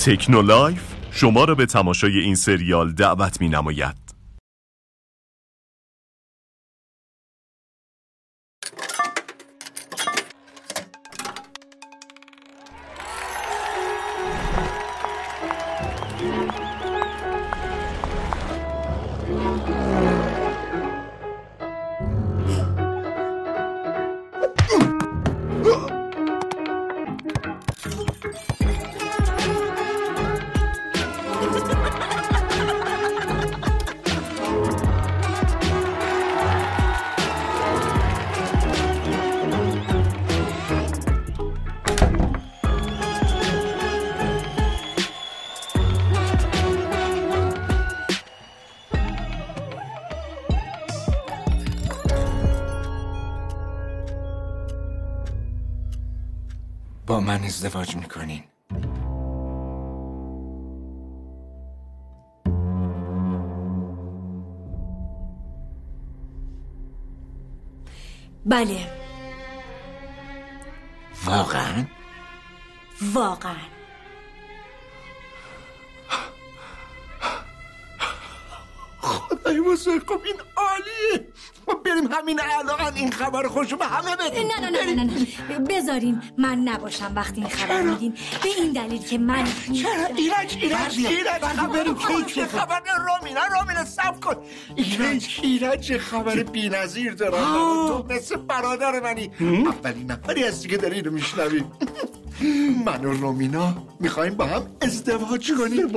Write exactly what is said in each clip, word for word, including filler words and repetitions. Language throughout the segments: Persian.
تکنولایف شما را به تماشای این سریال دعوت می نماید. با من ازدواج میکنین؟ بله. واقعا؟ واقعا. خدای بزرگ، خب این عالیه. خب بریم همین الان این خبر خوشو به همه بدیم. نه نه نه نه نه بذارین من نباشم وقتی این خبر میدین، به این دلیل که من چرا؟ ایرج ایرج ایرج خبر کیک چه خبر؟ رومینا رومینا صبر کن. ایرج ایرج خبر بی‌نظیر دارم. تو مثل برادر منی. اولین نفری هستی که داری اینو میشنوی. من و رومینا میخوایم با هم ازدواج کنیم.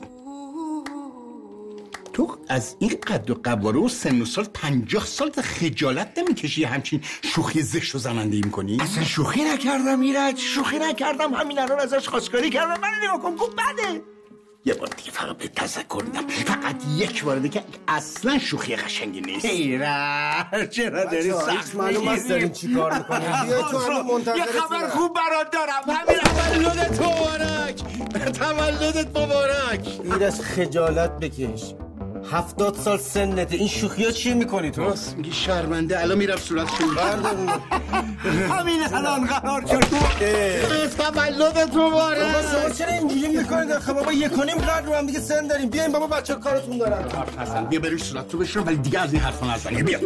تو از این قد و قواره و سن و سال پنجاه سال خجالت نمیکشی همچین شوخی زشت و زننده میکنی؟ اصلا شوخی نکردم ایرج، شوخی نکردم. همین الان ازش خواستگاری کردم. من نگاه کن گفت بده. یه بار دیگه فقط به تذکر میدم، فقط یک بار دیگه، اصلا شوخی قشنگی نیست. ایرج چرا داری سخت معلوم است دارین چی کار میکنین؟ بیا تو همه منتظرت. یه خبر خوب برات دارم. همین تولدت مبارک، تولدت مبارک. ایرج خجالت بکش، هفتاد سال سنته. این شوخی ها چی میکنی تو؟ راست میگی، شرمنده. الان میرم صورتشون بردارون. همین الان قرار شد تولدت مبارک. بابا شما چرا اینجوری میکنید؟ آخه بابا یک و نیم قرن رو هم دیگه سن داریم. بیاین بابا، بچه کارتون دارن. حسن بیا بریم صورت تو بشون، ولی دیگه از این حرفا نزنی. بیا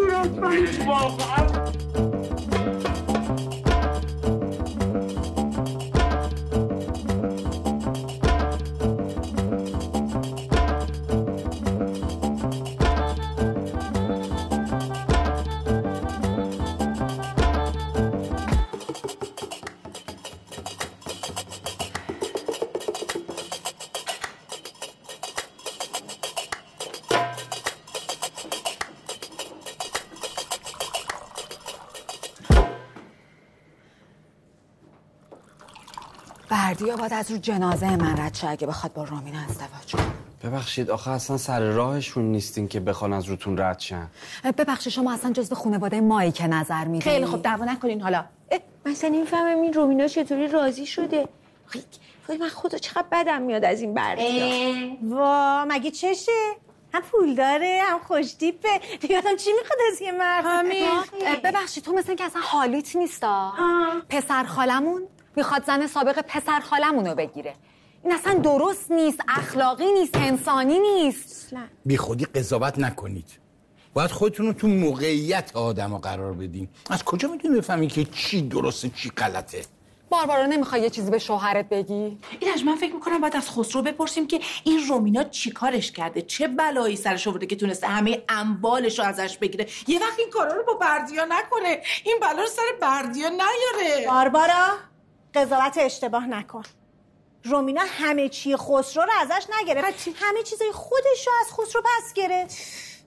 بردیا باید از رو جنازه من رد شه اگه بخواد با رومینا ازدواج کنه. ببخشید آخه اصلا سر راهشون نیستین که بخوان از روتون رد شن. ببخشید شما اصلا جزو خانواده مایی که نظر میدین. خیلی خوب دعوا نکنین. حالا مثلا نمیفهمم این رومینا چطوری راضی شده. وای من خدا چقدر بدم میاد از این بردیا. وا مگه چشه؟ هم پول داره هم خوش دیپه. دیگه آدم چی میخواد از یه مرد؟ همین. ببخشید تو مثل اینکه اصلا حالیت نیستا. پسر خالمون میخواد زن سابق پسر خالمونو بگیره. این اصلا درست نیست، اخلاقی نیست، انسانی نیست. بی خودی قضاوت نکنید. باید خودتون رو تو موقعیت آدمو قرار بدین. از کجا میتونی بفهمی که چی درسته چی غلطه؟ باربارا نمیخوای یه چیزی به شوهرت بگی؟ ایرج من فکر میکنم باید از خسرو بپرسیم که این رومینا چی کارش کرده، چه بلایی سرش آورده که تونسته همه اموالش رو ازش بگیره. یه وقت این کارا رو با بردیا نکنه، این بلا رو سر بردیا نیاره. باربارا قضاوت اشتباه نکن. رومینا همه چی خسرو رو ازش نگرفت، همه چیزای خودش رو از خسرو پس گرفت.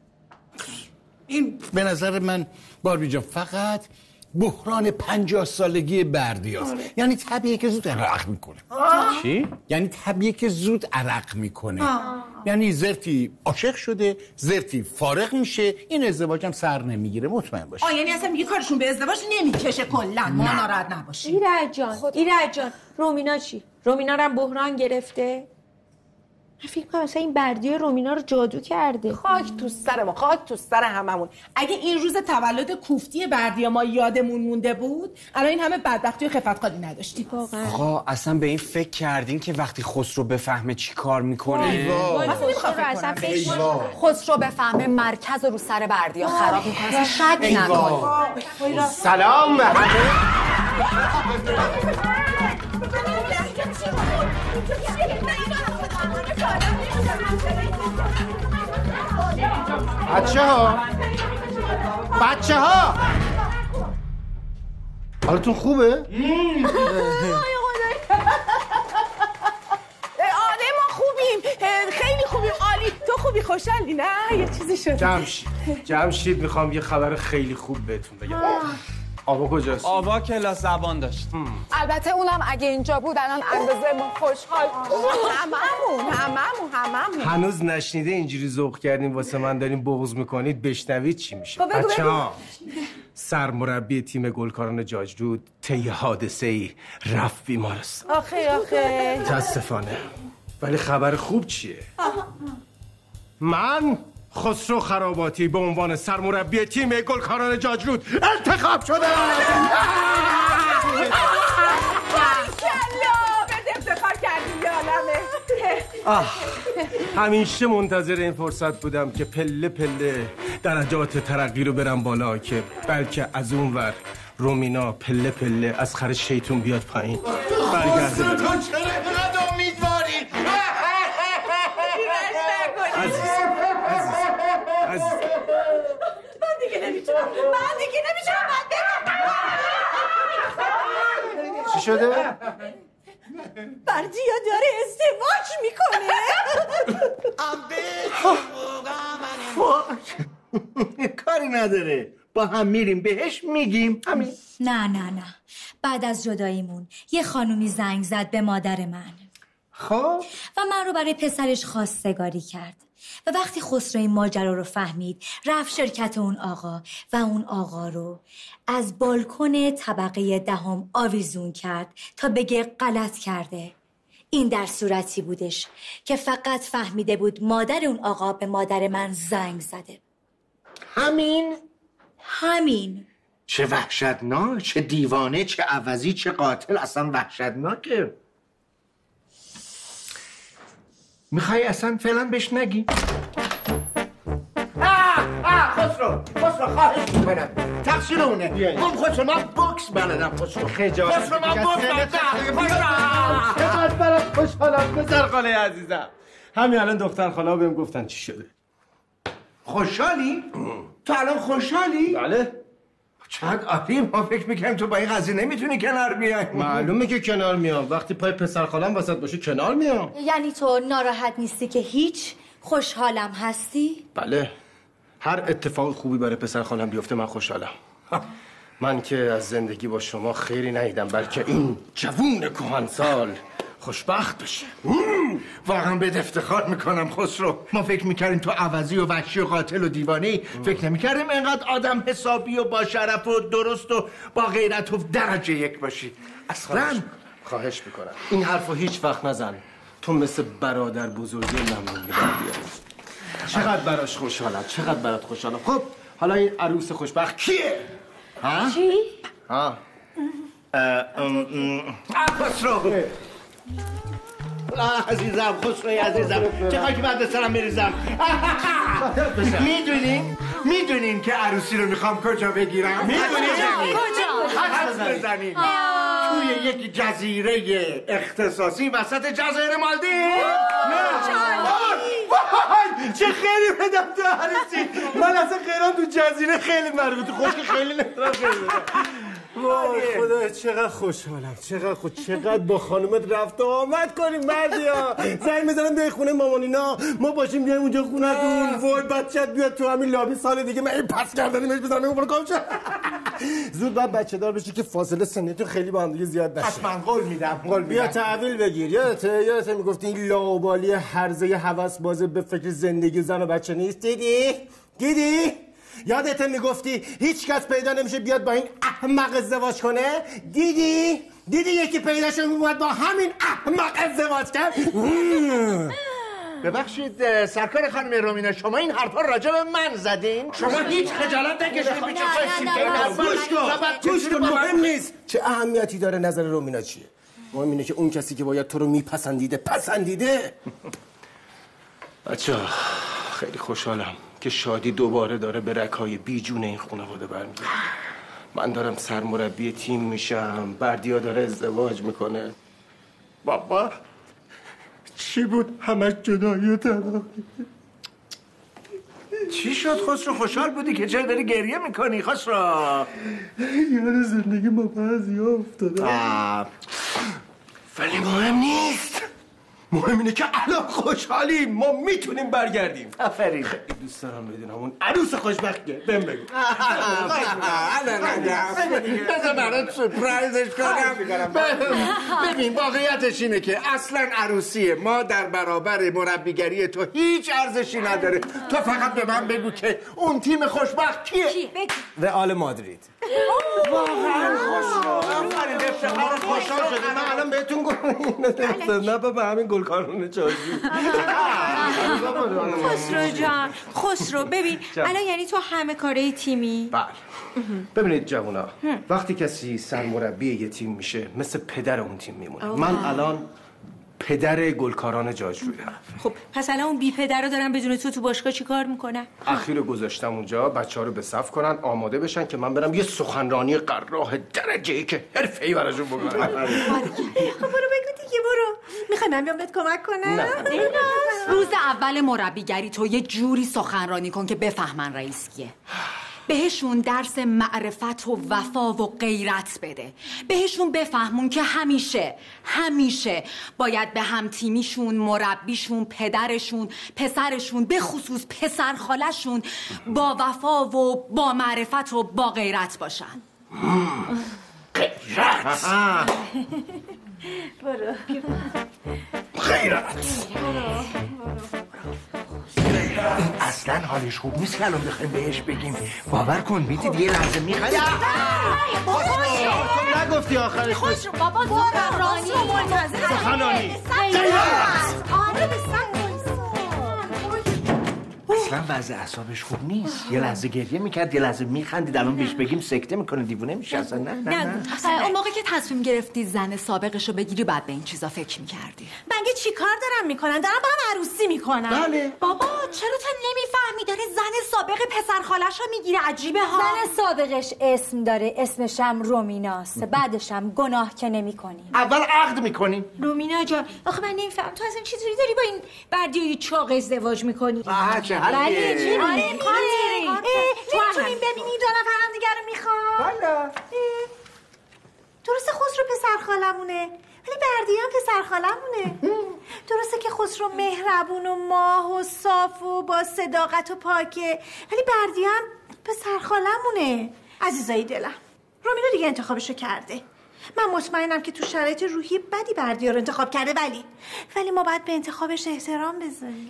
این به نظر من باربی جان فقط بحران پنجاه سالگی بردیاست. آره. یعنی طبیعیه که زود عرق میکنه. آه. چی؟ یعنی طبیعیه که زود عرق میکنه. آه. یعنی زرتی عاشق شده، زرتی فارغ میشه، این ازدواجم سر نمیگیره، مطمئن باشه. آه یعنی اصلا میگه کارشون به ازدواج نمیکشه کلا. ما ناراحت نباشیم. ایرج جان، ایرج جان، رومینا چی؟ رومینا رو هم بحران گرفته؟ من فکر کنم مثلا این بردی رومینا رو جادو کرده. خاک تو سر ما، خاک تو سر هممون. اگه این روز تولد کوفتی بردی ما یادمون مونده بود الان این همه بدبختی و خفتخواری نداشتیم. واقعا آقا اصلا به این فکر کردین که وقتی خسرو بفهمه چی کار میکنه؟ خسرو بفهمه مرکز رو سر بردیا خراب میکنه، اصلا شک نکن. سلام به همه. بچه ها بچه ها حالتون خوبه؟ آره ما خوبیم، خیلی خوبیم، عالی. تو خوبی؟ خوشحالی نه؟ یه چیزی شد. جمشید جمشید میخوام یه خبر خیلی خوب بهتون بگم. آبا کجاست؟ آبا کلاس زبان داشت. البته اونم اگه اینجا بود الان اندازه ما خوشحال. هممون هممون هممون هنوز نشنیده اینجوری ذوق کردین واسه من دارین بغض میکنید، بشنوید چی میشه. بچه‌ها سرمربی تیم گلکاران جاجرود طی حادثه‌ای رفت بیمارستان. آخه آخه متاسفانه. ولی خبر خوب چیه؟ من خسرو خراباتی به عنوان سرمربی تیم گلکاران جاجرود انتخاب شدم. همیشه منتظر این فرصت بودم که پله پله درجات ترقی رو برم بالا، که بلکه از اون ور رومینا پله پله از خر شیطون بیاد پایین. برگرده تو چرا اینقدر امیدواری؟ عزیز عزیز عزیز من دیگه نمیتونم، من دیگه نمیتونم، من برم. چی شده؟ بردیا داره ازدواج میکنه. کاری نداره، با هم میریم بهش میگیم همین. نه نه نه، بعد از جداییمون یه خانومی زنگ زد به مادر من. خب و من رو برای پسرش خواستگاری کرد و وقتی خسرو این ماجرا رو فهمید رفت شرکت اون آقا و اون آقا رو از بالکن طبقه دهم آویزون کرد تا بگه غلط کرده. این در صورتی بودش که فقط فهمیده بود مادر اون آقا به مادر من زنگ زده. همین؟ همین. چه وحشتناک، چه دیوانه، چه عوضی، چه قاتل، اصلا وحشتناکه. میخوای اصلا فعلا بهش نگی؟ آه آه خسرو خسرو خواهش میکنم تقصیر اونه. من خسرو من بوکس بلدم. خسرو خجالت خسرو من بوکس بلدم. چقدر برات خوشحالم پسر خاله عزیزم. همین الان دختر خاله بهم گفتن چی شده. خوشحالی؟ تو الان خوشحالی؟ بله. چقدر عالی. ما فکر میکنیم تو با این قضیه نمیتونی کنار بیای. معلومه که کنار میام. وقتی پای پسر خالم وسط باشه کنار میام. یعنی تو ناراحت نیستی که هیچ؟ خوشحالم هستی؟ بله. هر اتفاق خوبی برای پسر خالم بیفته من خوشحالم. من که از زندگی با شما خیری ندیدم، بلکه این جوون کهنسال خوشبخت بشه. واقعا بهت افتخار میکنم خسرو. ما فکر میکردیم تو عوضی و وحشی و قاتل و دیوانه‌ای، فکر نمیکردیم اینقدر آدم حسابی و با شرف و درست و با غیرت و درجه یک باشی. اصلا خواهش میکنم این حرفو هیچ وقت نزن. تو مثل برادر بزرگی نمونی بردیه. چقدر براش خوشحالم، چقدر برات خوشحالم. خب حالا این عروس خوشبخت کیه؟ ها؟ چی؟ ها؟ خسرو عزیزم، خسروی عزیزم، چه خاکی بعد سرم بریزم. میدونین میدونین که عروسی رو میخوام کجا بگیرم؟ میدونین کجا؟ حدس بزنین. توی یک جزیره اختصاصی وسط جزایر مالدیو. وای چه خیلی بدم تو عروسی. من اصلا خیرم تو جزیره خیلی مربوطه. خوشی خیلی نمیتونم خیلی وای خدا چقدر خوشحالم، چقدر خوش، چقدر با خانومت رفت و آمد کنیم مردیا. زنگ میزنم به خونه مامانینا، ما باشیم بیایم اونجا خونتون. وای بچت بیاد تو همین لابی سال دیگه من این پس کردنیمش بزنم اون برو کام شد. زود باید بچه دار بشی که فاصله سنیتون خیلی با هم دیگه زیاد نشه. حتما قول میدم. قول میدم. بیا تحویل بگیر. یادته یادته میگفتی این لاوبالی هرزه هوس بازه به فکر زندگی زن و بچه نیست؟ دیدی؟ دیدی؟ یادته میگفتی هیچ کس پیدا نمیشه بیاد با این احمق ازدواج کنه؟ دیدی؟ دیدی یکی پیدا شد میومد با همین احمق ازدواج کرد؟ ببخشید سرکار خانم رومینا، شما این حرفا راجع به من زدین؟ شما هیچ خجالت نکشید پیش خودتون. گوش کن، مهم نیست چه اهمیتی داره نظر رومینا چیه. مهم اینه که اون کسی که باید تو رو میپسندیده پسندیده. بچه‌ها خیلی خوشحالم که شادی دوباره داره به رگ‌های بیجون این خانواده برمیگرده. من دارم سرمربی تیم میشم، بردیا داره ازدواج میکنه. بابا چی بود همش جدایی و طلاقی؟ چی شد خسرو؟ خوشحال بودی که چرا داری گریه میکنی خسرو؟ یاد زندگی ما بعضی افتاده. ولی مهم نیست، مهم اینه که الان خوشحالیم، ما میتونیم برگردیم. آفرین. خیلی دوست دارم بدونم اون عروس خوشبختیه. بهم بگو. بذار برات سورپرایزش کنم. ببین واقعیتش اینه که اصلا عروسی ما در برابر مربیگری تو هیچ ارزشی نداره. تو فقط به من بگو که اون تیم خوشبخت کیه؟ رئال مادرید. واقعا خوشحال. آفرین افتخار خوشحال شده. من الان بهتون گفتم نه بابا همین گلکارونه چاجی. خسرو جان، خسرو ببین الان یعنی تو همه کاره تیمی؟ بله. ببینید جوونا، وقتی کسی سرمربی یه تیم میشه مثل پدر اون تیم میمونه. من الان پدر گلکاران جاجویم. خب پس الان اون بی پدر رو دارن بدون تو تو باشگاه چی کار میکنن؟ اخیر گذاشتم اونجا بچه ها رو به صف کنن آماده بشن که من برم یه سخنرانی قراح درجه ای که حرفه‌ای براشون بکنم. خب برو بگو دیگه، برو. میخوای من بیام بهت کمک کنم؟ نه. روز اول مربیگری تو یه جوری سخنرانی کن که بفهمن رئیس کیه. بهشون درس معرفت و وفا و غیرت بده. بهشون بفهمون که همیشه همیشه باید به هم تیمیشون، مربیشون، پدرشون، پسرشون، به خصوص پسر خالشون با وفا و با معرفت و با غیرت باشن. غیرت. برو. غیرت. اصلا حالش خوب نیست که الان بخوایم بهش بگیم. باور کن میدید یه لحظه میخواد. تو نگفتی آخرش خوش رو بابا سخنرانی سخنرانی آره بسن اصلا وضع اعصابش خوب نیست. یه لحظه گریه میکرد، یه لحظه میخندید. الان بهش بگیم سکته میکنه، دیوونه میشه. اصلا نه نه نه. اون موقع که تصمیم گرفتی زن سابقشو بگیری بعد به این چیزا فکر میکردی. مگه چی کار دارن میکنن؟ دارن با هم عروسی میکنن. بله. بابا چرا تو نمیفهمی داره زن سابق پسر خالش رو میگیره؟ عجیبه ها. زن سابقش اسم داره، اسمش هم رومیناست. بعدش هم گناه که نمی‌کنیم. اول عقد میکنیم. رومینا جان آخه من نمیفهم تو اصلا چطوری داری با این بردیای چاق ازدواج میکنی؟ آها چه حالیه. آره میکنیم. میتونیم ببینیم دو نفر هم دیگر رو میخوام. والا درسته خسرو پسر خالمونه ولی بردیه هم پسر خالمونه. درسته که خسرو مهربون و ماه و صاف و با صداقت و پاکه ولی بردیه هم پسر خالمونه. عزیزای دلم رومینا دیگه انتخابشو کرده. من مطمئنم که تو شرایط روحی بدی بردیه رو انتخاب کرده ولی ولی ما باید به انتخابش احترام بذاریم.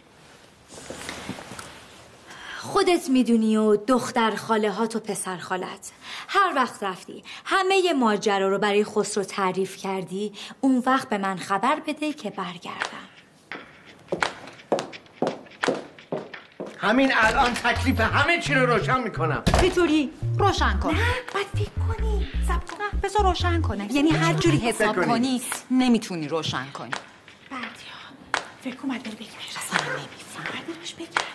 خودت میدونی و دختر خاله هات و پسر خالت هر وقت رفتی همه ماجرا رو برای خسرو تعریف کردی اون وقت به من خبر بده که برگردم. همین الان تکلیف همه چی رو روشن میکنم. چطوری؟ روشن کن. نه باید فکر کنی. صبر کن. بذار روشن کنه. یعنی هر جوری حساب کنی. کنی نمیتونی روشن کنی. بردیا فکر کن باید بری بگیرش. اصلا نمیفهم. بریش بگیرم.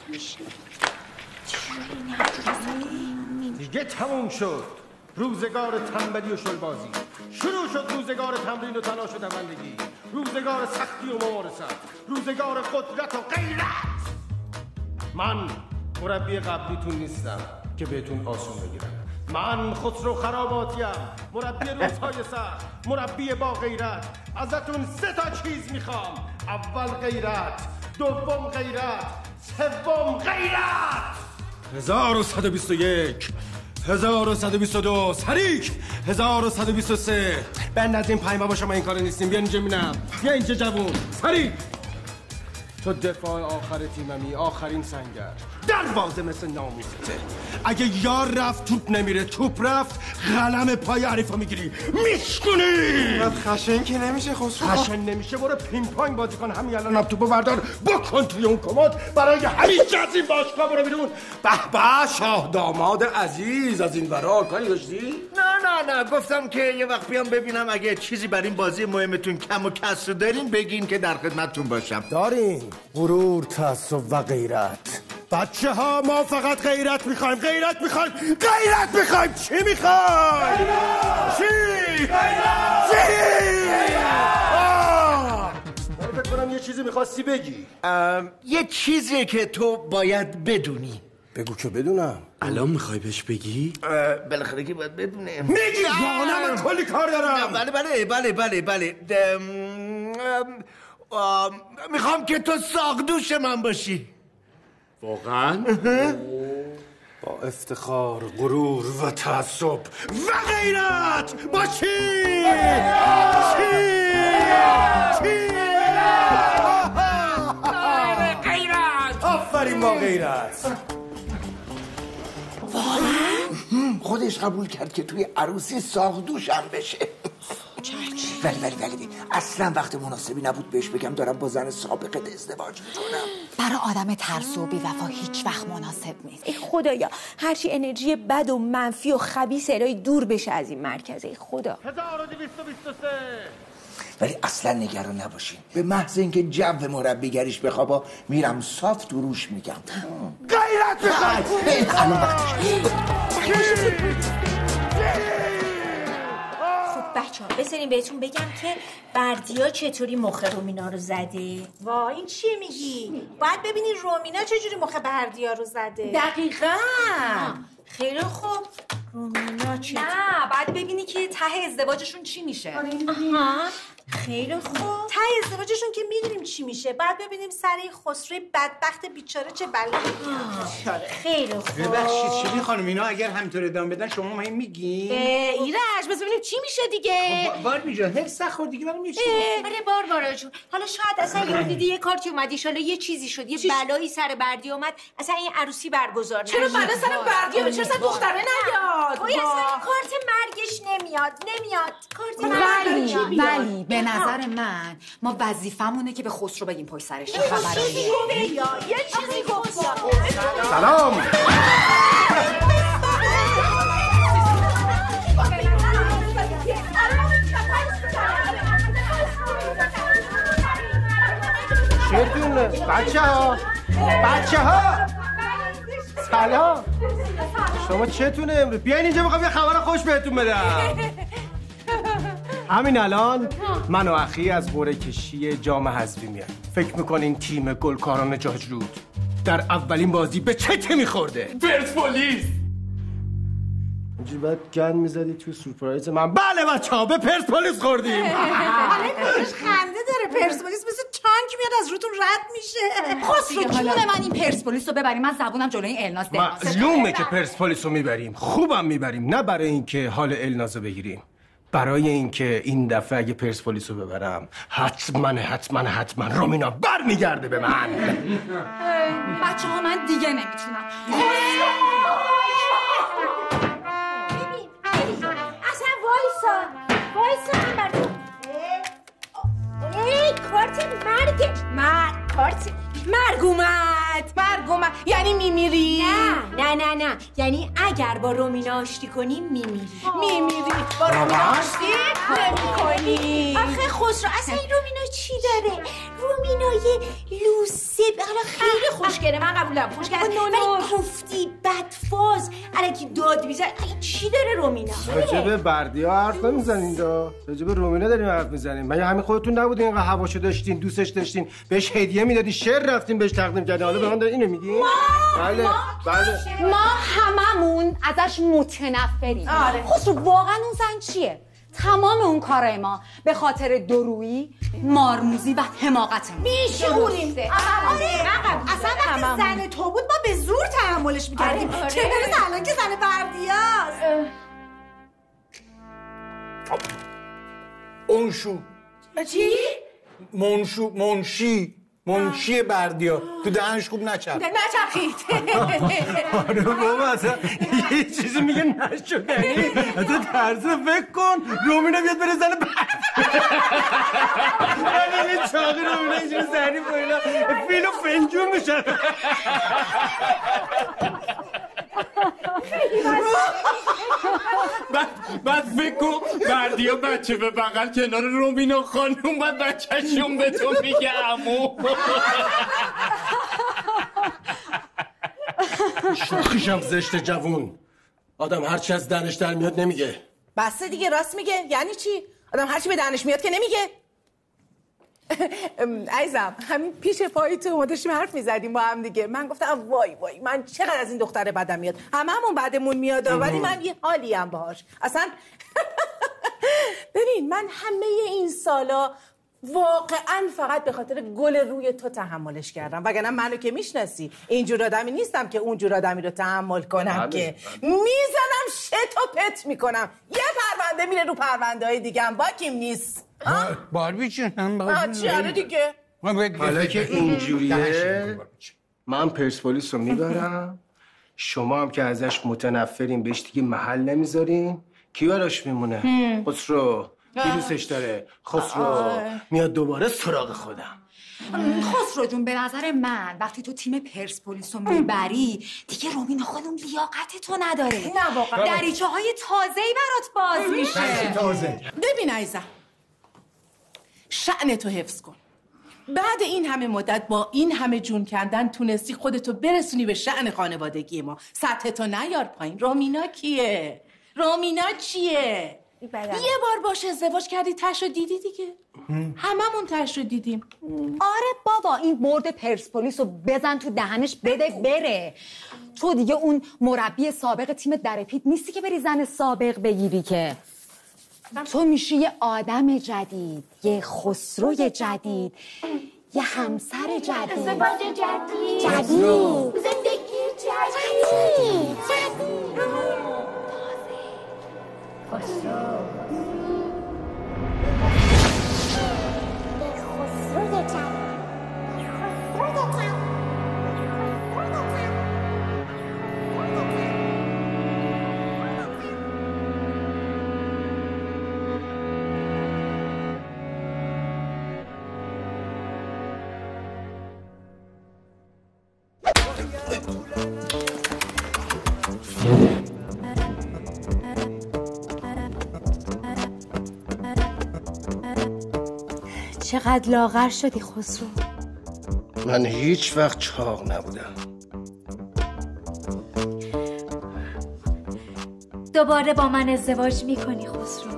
دیگه تموم شد روزگار تنبلی و شلبازی. شروع شد روزگار تمرین و تلاش و دوندگی، روزگار سختی و مبارزت، روزگار قدرت و غیرت. من مربی قبلیتون نیستم که بهتون آسون بگیرم. من خسرو خراباتیم، مربی روزهای سخت، مربی با غیرت. ازتون سه تا چیز میخوام. اول غیرت، دوم غیرت، سوم غیرت. هزار و صد و بیست و یک، هزار و صد و بیست و دو، سریک، هزار و صد و بیست و سه. بند از این پایین بابا شما این کار نیستیم. بیا اینجا بینم، بیا اینجا جوون، سریک. تو دفاع آخر تیممی، آخرین سنگر، دروازه مثل ناموسته. اگه یار رفت توپ نمیره، توپ رفت قلم پای حریفو میگیری میشکنی. خشن که نمیشه خسرو. خشن نمیشه، برو پینگ پونگ بازی کن. همین الان هم توپو بردار بکن توی اون کمد برای همیشه از این باشگاه. برو بیرون. به به شاه داماد عزیز، از این ورا کاری داشتی؟ نه نه نه، گفتم که یه وقت بیام ببینم اگه چیزی بر این بازی مهمتون کم و کسر دارین بگین که در خدمتتون باشم. دارین غرور، تعصب و غیرت. بچه ها ما فقط غیرت میخوایم، غیرت میخوایم، غیرت میخوایم. چی میخوایم؟ چی؟ چی؟ من فکر کنم یه چیزی میخواستی بگی. یه چیزی که تو باید بدونی. بگو که بدونم. الان میخوای بهش بگی؟ بالاخره که باید بدونه. میگی جانم، من کلی کار دارم. بله بله بله بله بله. میخوام که تو ساقدوش من باشی. واقعا؟ با افتخار، غرور و تعصب و غیرت با چی؟ چی؟ چی؟ غیرت. آفرین با غیرت. خودش قبول کرد که توی عروسی ساقدوشم بشه. ولی ولی ولی اصلا وقت مناسبی نبود بهش بگم دارم با زن سابقت ازدواج میکنم. برای آدم ترسو و بی‌وفا هیچ وقت مناسب نیست. ای خدایا، هرچی انرژی بد و منفی و خبیث الهی دور بشه از این مرکز. ای خدا. هزار و دویست و بیست و سه. ولی اصلا نگران نباشین، به محض اینکه جو مربیگریش بخوابا میرم صاف دروش میگم. غیرت بخواد. الان وقتش. بچه ها بذارین بهتون بگم که بردیا چطوری مخ رومینا رو زده. وا این چی میگی؟ باید ببینی رومینا چجوری مخ بردیا رو زده. دقیقاً. خیلی خوب. رومینا چطوری؟ نه، بعد ببینی که ته ازدواجشون چی میشه. آها. خیلی خوب. ته ازدواجشون که میدونیم چی میشه، بعد ببینیم سر این خسروی بدبخت بیچاره چه بلایی. خیلی خوب. ببخشید شیرین خانم، اینا اگر همینطور ادامه بدن شما ما میگی؟ ایرج بس ببینیم چی میشه دیگه. باربی جان هر سخور دیگه برام میشه. آره باربارا جون، حالا شاید اصلا یه دیدی یه کارتی اومد، ان شاءالله یه چیزی شد، یه بلایی سر بردی اومد، اصلا این عروسی برگزار نشه. چرا بلا سر بردیا به چرا سر دختره نیاد؟ اوی اصلا کارت مرگش نمیاد نمیاد کارت ولی مرگش ولی به نظر من ما وظیفمونه که به خسرو بگیم پشت سرش چه خبره. یه چیزی گفت. سلام. چطونه بچه ها؟ بچه ها سلام. شما چتونه امروز؟ بیاین اینجا، میخوام یه خبر خوش بهتون بدم. همین الان من و اخی از قرعه کشی جام حذفی میایم. فکر میکنین تیم گلکاران جاجرود در اولین بازی به چه تیمی خورده؟ پرسپولیس. اینجوری باید گند میزدی تو سورپرایز من. بله بچه‌ها به پرسپولیس خوردیم. حالا خودش خنده داره. پرسپولیس مثل تانک میاد از روتون رد میشه. خسرو جون من این پرسپولیس رو ببریم، من زبونم جلوی الناز دراز. معلومه که پرسپولیس رو میبریم، خوبم میبریم. نه برای اینکه حال الناز رو بگیریم، برای اینکه این دفعه اگه پرسپولیس رو ببرم حتما حتما حتما رومینا برمیگرده به من. بچه ها من دیگه نمیتونم. اصلا وایسا وایسا من برای ای کارت مرگ مرگ کارت مرگ اومد. مرگ اومد یعنی میمیری؟ نه نه نه نه یعنی اگر با رومینا آشتی کنی میمیری. میمیری با رومینا آشتی نمی‌کنی. آخه خسرو اصلا این رومینا چی داره؟ رومینای لوسه حالا خیلی خوشگله، من قبول دارم خوشگله، ولی کوفتی بدفاز الکی داد میزن. چی داره رومینا؟ راجب بردیا حرف نمیزنین دا، راجب رومینا داریم حرف میزنیم. مگه همین خودتون نبودین اینقدر هواشو داشتین، دوستش داشتین، بهش هدیه میدادین، شعر رفتین بهش تقدیم کردین، حالا به من دارین اینو میگین؟ بله بله. ما هممون ازش متنفریم. آره. خسرو واقعا اون زن چیه؟ تمام اون کارای ما به خاطر درویی، مارموزی و حماقت ما. بیشعوریم. اصلا وقتی زن تو بود ما به زور تحملش میکردیم. چه برسه الان که زن بردیاست. اونشو چی؟ منشو منشی منشی بردیا تو دهنش خوب نچرخ. نچرخید. آره بابا اصلا یه چیزی میگه نشدنی. اصلا ترسه فکر کن رومینا بیاد بره زن برد یه چاقی رومینا اینجوری زنی بالا فیل و فنجون میشن. بعد بعد فکر کن بردیا بچه به بغل کنار رومینا خانوم بعد بچه‌شون به تو میگه عمو. شوخیشم زشت جوون. آدم هرچی از دهنش در میاد نمیگه. بسته دیگه، راست میگه. یعنی چی؟ آدم هرچی به دهنش میاد که نمیگه. عزیزم همین پیش پای تو ما داشتیم حرف میزدیم با هم دیگه. من گفتم وای وای من چقدر از این دختره بدم میاد. هممون بعدمون میاد ولی من یه حالی ام باهاش. اصلا ببین من همه این سالا واقعا فقط به خاطر گل روی تو تحملش کردم، وگرنه منو که میشناسی اینجور آدمی نیستم که اونجور آدمی رو تحمل کنم که میزنم شت و پت میکنم. یه پرونده میره رو پرونده های دیگه هم باکیم نیست. باربی چون هم باربی چی آره دیگه. حالا که اینجوریه من پرسپولیس رو میبرم، شما هم که ازش متنفرین بهش دیگه محل نمیذارین، کی براش میمونه؟ خسرو کی دوستش داره؟ خسرو میاد دوباره سراغ خودم. خسرو جون به نظر من وقتی تو تیم پرسپولیس رو میبری دیگه رومینا خانم لیاقت تو نداره. نه واقعا دریچه های تازه‌ای برات باز میشه. تازه ببین عزیزم شأن تو حفظ کن. بعد این همه مدت با این همه جون کندن تونستی خودتو برسونی به شأن خانوادگی ما. سطح تو نیار پایین. رومینا کیه؟ رومینا چیه؟ یه بار باشه ازدواج کردی تش رو دیدی دیگه. هممون تش رو دیدیم. آره بابا این برد پرسپولیس رو بزن تو دهنش بده بره. تو دیگه اون مربی سابق تیم درپیت نیستی که بری زن سابق بگیری که. تو میشی یه آدم جدید، یه خسروی جدید، یه همسر جدید، ازدواج جدید، جدید، زندگی جدید، خسرو خسروی جدید. چقدر لاغر شدی خسرو. من هیچ وقت چاق نبودم. دوباره با من ازدواج میکنی خسرو؟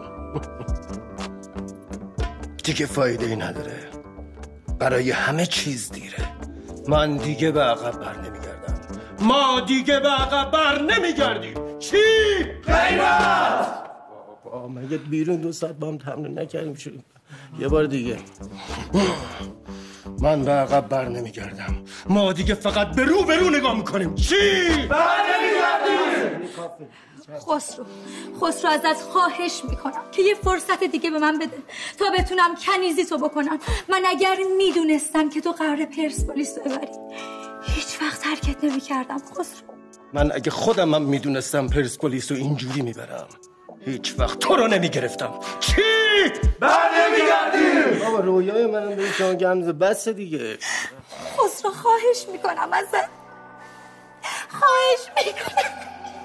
دیگه فایده ای نداره. برای همه چیز دیره. من دیگه به عقب بر نمیگردم. ما دیگه به عقب بر نمیگردیم. چی؟ غیرت! بابا مگه بیرون دو ساعت با هم تمرین نکردیم شدیم؟ یه بار دیگه. من به عقب بر نمیگردم. ما دیگه فقط به رو به رو نگاه میکنیم. چی؟ بر نمیگردیم! خسرو خسرو ازت خواهش میکنم که یه فرصت دیگه به من بده تا بتونم کنیزی تو بکنم. من اگر میدونستم که تو قرار پرسپولیس ببری هیچ وقت ترکت نمیکردم خسرو. من اگه خودم هم میدونستم پرسپولیس رو اینجوری میبرم هیچ وقت تو رو نمیگرفتم. چی؟ بر نمیگردیم! بابا رویای منم به شما گمزه بس دیگه. خسرو خواهش میکنم ازت، خواهش میکنم.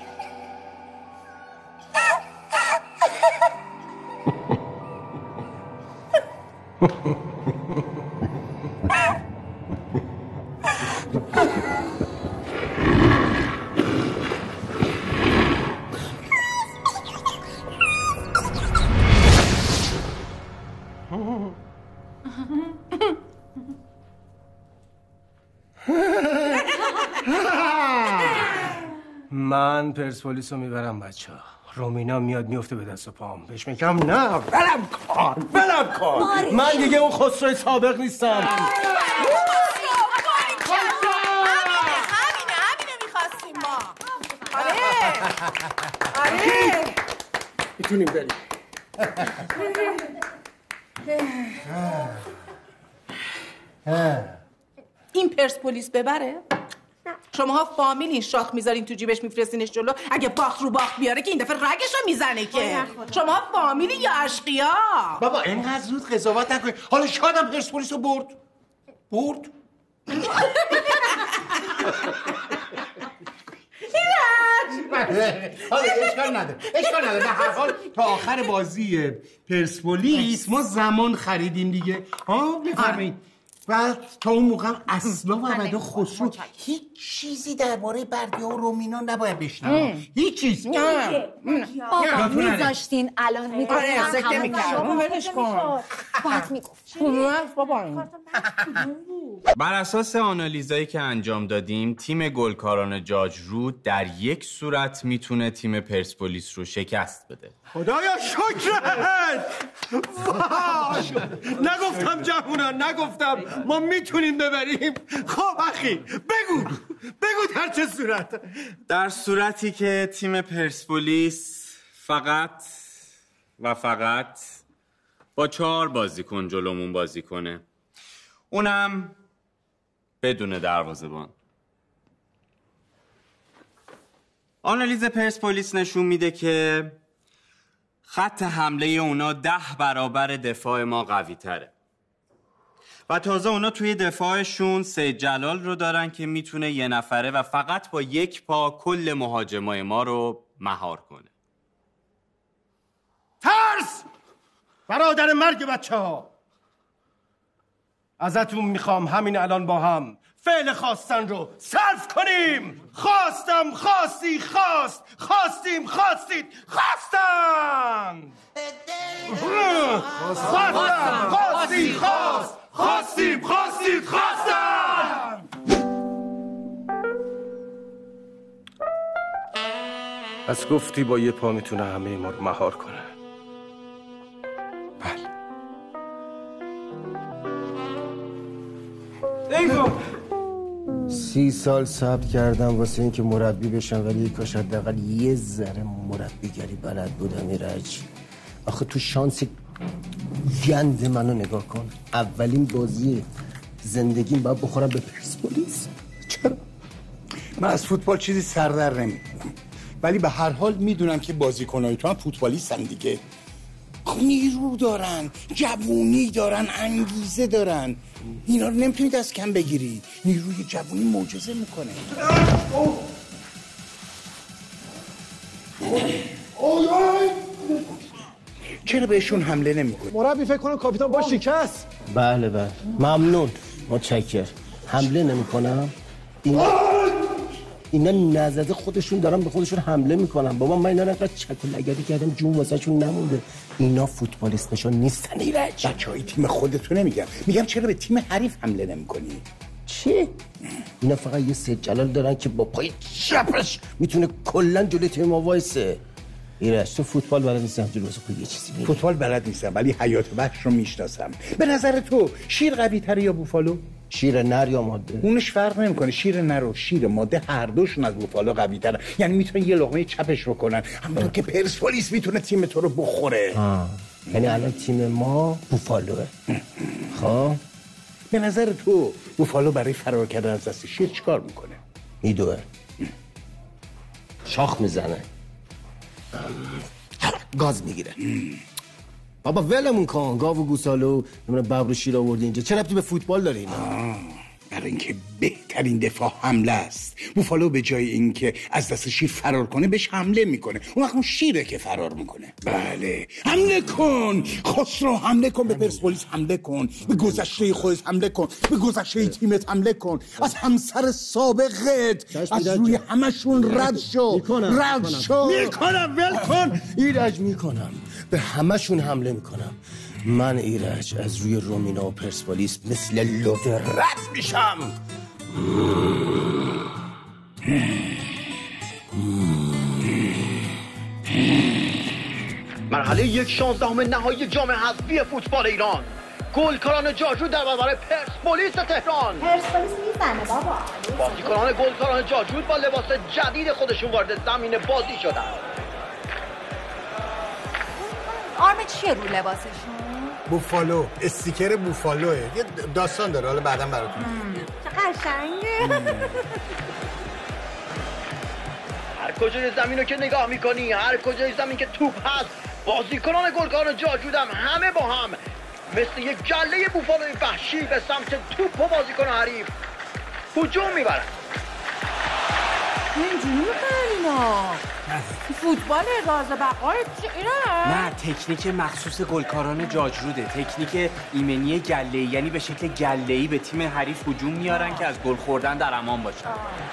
من پرسپولیس رو میبرم بچه ها. رومینا میاد میفته به دست و پام بهش میگم نه بلم کن بلم کن. من دیگه اون خسروی سابق نیستم. همینه همینه میخواستیم ما. آره آره میتونیم بریم. این پرسپولیس ببره؟ شماها فامیلین شاخ میذارین تو جیبش میفرستینش جلو، اگه باخت رو باخت بیاره که این دفعه رگشو میزنه که. شما فامیلی یا اشقیا؟ بابا اینقدر زود قضاوت نکنید. حالا شادم پرسپولیس رو برد برد حالا اشکال نداره اشکال نداره. به هر حال تا آخر بازی پرسپولیس ما زمان خریدیم دیگه. ها بفرمایید. بعد تا اون موقع اصلا و ابدا خسرو هیچ چیزی درباره بردیا و رومینا نباید بشنوه. هیچ چیز. بابا میذاشتین الان میگفتم. آره سکته میکردم. ولش کن. باید میگفت. بابا بر اساس آنالیزایی که انجام دادیم تیم گلکاران جاجرود در یک صورت میتونه تیم پرسپولیس رو شکست بده. خدایا شکرت. نگفتم جوونان نگفتم ما میتونیم ببریم. خب اخی بگو بگو در چه صورت؟ در صورتی که تیم پرسپولیس فقط و فقط با چهار بازیکن جلومون بازی کنه، اونم بدون دروازه‌بان. آنالیز پرسپولیس نشون میده که خط حمله اونا ده برابر دفاع ما قوی تره و تازه اونا توی دفاعشون سید جلال رو دارن که میتونه یه نفره و فقط با یک پا کل مهاجمای ما رو مهار کنه. ترس برادر مرگ بچه ها، ازتون میخوام همین الان با هم فعل خواستن رو صرف کنیم. خواستم خواستی خواست خواستیم خواستید خواستم خواستم خواستی خواست خواستیم خواستید خواستم. پس گفتی با یه پا میتونه همه ما رو مهار کنه. بله سی سال صبر کردم واسه اینکه مربی بشم، ولی کاش حداقل یه ذره مربیگری بلد بودم. ایرج آخه تو شانس گند منو نگاه کن. اولین بازی زندگیم باید بخورم به پرسپولیس. چرا؟ من از فوتبال چیزی سردر نمیدونم، ولی به هر حال میدونم که بازیکنای تو هم فوتبالیستن دیگه. نیرو دارن، جوونی دارن، انگیزه دارن. اینا رو نمیتونید از کم بگیری. نیروی جوونی معجزه میکنه. چرا بهشون حمله نمیکنی؟ مربی فکر کنم کاپیتان با شکست. بله بله ممنون متشکر. حمله نمیکنم. اینا اینا نزده خودشون دارن به خودشون حمله میکنن. بابا من اینا رو انقدر چک و لگدی کردم جون واسهشون نمونده. اینا فوتبالیست نشون نیستن. ایرج بچهای تیم خودتو نمیگم، میگم چرا به تیم حریف حمله نمیکنی؟ چی؟ اینا فقط یه سید جلال دارن که با پای چپش میتونه کلا جلوی تیم ما وایسه. ایرج تو فوتبال بلد نیستم، جلو واسه یه چیزی میگی. فوتبال بلد نیستم ولی حیات وحش رو میشناسم. به نظر تو شیر قوی تره یا بوفالو؟ شیر نر یا ماده؟ اونش فرق نمیکنه. شیر نر و شیر ماده هر دوشون از بوفالو قوی تره. یعنی میتونن یه لقمه چپش رو کنن، همونطور که پرسپولیس میتونه تیم تو رو بخوره. آه. یعنی الان تیم ما بوفالوه. خب به نظر تو بوفالو برای فرار کردن از دست شیر چیکار میکنه؟ میدوه، شاخ میزنه، گاز میگیره. بابا ولمون کن. گاو و گوسالو نمیدونم ببر و شیر آوردی اینجا، چه ربطی به فوتبال داره اینا؟ برای اینکه بهترین دفاع حمله است. بوفالو به جای اینکه از دست شیر فرار کنه بهش حمله میکنه. اون وقت اون شیره که فرار میکنه. بله حمله کن خسرو، حمله کن به پرسپولیس، حمله کن به گذشته خودت، حمله کن به گذشته تیمت، حمله کن از همسر سابقت، از روی همشون رد شو رد شو. میکنم ول کن ایرج، میکنم به همشون حمله میکنم. من ایرج از روی رومینا و پرسپولیس مثل لوده رد میشم. مرحله یک شانزدهم نهایی جام حذفی فوتبال ایران. گلکاران جاجرود در برابر پرسپولیس تهران. پرسپولیس میزنه بابا. بازیکنان گلکاران جاجرود با لباس جدید خودشون وارد زمین بازی شدن. آرم چیه رو لباسشون؟ بوفالو، استیکر بوفالوه. یه داستان داره، حالا بعداً براتون. قشنگه. هر کجای زمین رو که نگاه میکنی، هر کجای زمین که توپ هست، بازیکنان گلکاران جاجودم همه با هم مثل یک گله بوفالوی وحشی به سمت توپ و بازیکن حریف هجوم میبرن. اینجوری میکنن اینا فوتبال راز بقای اینا؟ نه، تکنیک مخصوص گلکاران جاجروده، تکنیک ایمنی گله‌ای، یعنی به شکل گله‌ای به تیم حریف هجوم میارن که از گل خوردن در امان باشن.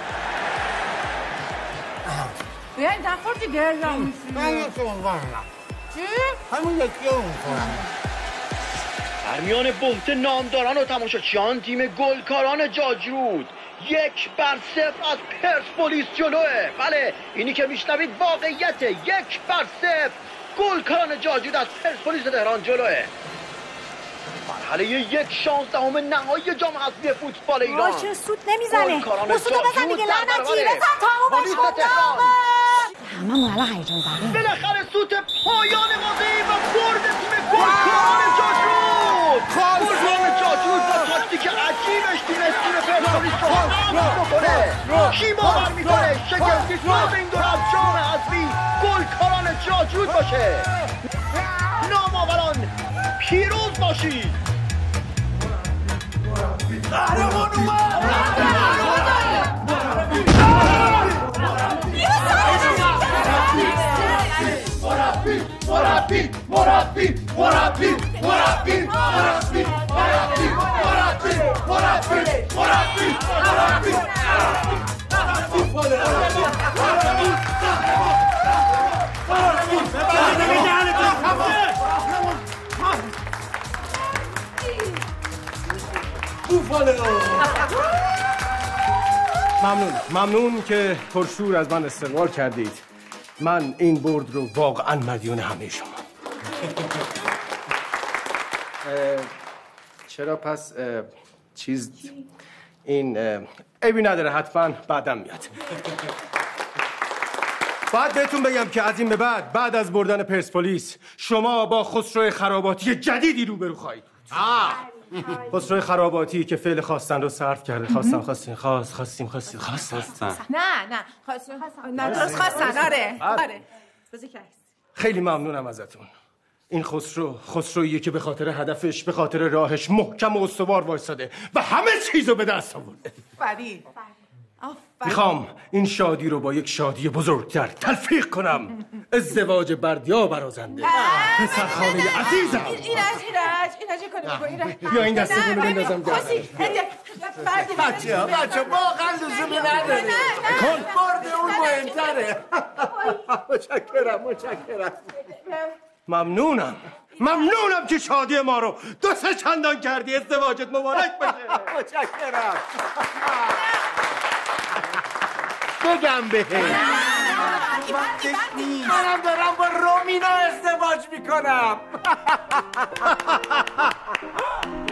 بیاین نخور دیگه یا میسی من یکی اونوارم چی؟ همون یکی اونوارم. در میان بهت نامداران و تماشاچیان تیم گلکاران جاجرود یک بر صفر از پرسپولیس جلوه. بله اینی که میشنوید واقعیت. یک بر صفر گلکاران جاجرود از پرسپولیس تهران جلوه. مرحله یک شانزدهم نهایی جام حذفی فوتبال ایران. باشه سود نمیزنه. گلکاران سود بزن دیگه لعنتی. بزن تمومش کن. هممون الان هیجان زده. بالاخره سوت پایان بازی و برد تیم گلکاران جاجرود. گلکاران جاجرود با تاکتیک عجیبش تونست تیم پرسپولیس رو هم بکنه. کی باور میکنه شگفتی صاحب این دور از جام حذفی گلکاران جاجرود باشه؟ نامآوران پیروز باشید. قهرمان مربی مربی مربی مربی مربی مربی مربی مربی مربی مربی ممنون ممنون که پرشور از من استقبال کردید. من این برد رو واقعا مدیون همه شما. چرا پس چیز این عیبی نداره، حتما بعدم میاد. باید بهتون بگم که از این به بعد بعد از بردن پرسپولیس شما با خسرو خراباتی جدیدی روبرو خواهید بود. خسرو خراباتی که فعل خواستن رو صرف کرده. خواستم خواستیم خواست خواستیم خواستیم خواستن نه نه خواستن نه درست خواستن. آره آره خیلی ممنونم ازتون. این خسرو خسرویه که به خاطر هدفش به خاطر راهش محکم و استوار وایساده و همه چیزو به دست آورده. فرید میخوام این شادی رو با یک شادی بزرگتر تلفیق کنم. ازدواج بردیا برازنده پسرخانه عزیزم. ایرج ایرج ایرج کنه بگو. بیا این دسته رو بندازم جا. بچه ها بچه ها واقعا لزومی نداره. کن برد اون مهمتره. متشکرم متشکرم. ممنونم ممنونم که شادی ما رو دو سه چندان کردی. ازدواجت مبارک باشه. متشکرم. بگم بهت منم دارم با رومینا ازدواج میکنم.